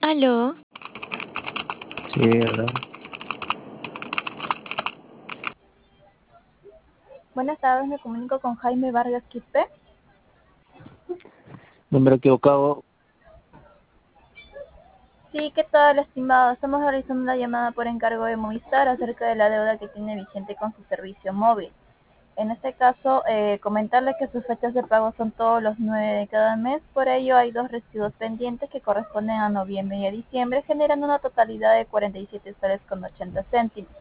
Aló, Sí, ¿verdad? Buenas tardes, me comunico con Jaime Vargas Quispe. Número equivocado. Sí, ¿qué tal, estimado? Estamos realizando una llamada por encargo de Movistar acerca de la deuda que tiene vigente con su servicio móvil. En este caso, comentarle que sus fechas de pago son todos los 9 de cada mes, por ello hay dos residuos pendientes que corresponden a noviembre y a diciembre, generando una totalidad de 47 soles con 80 céntimos.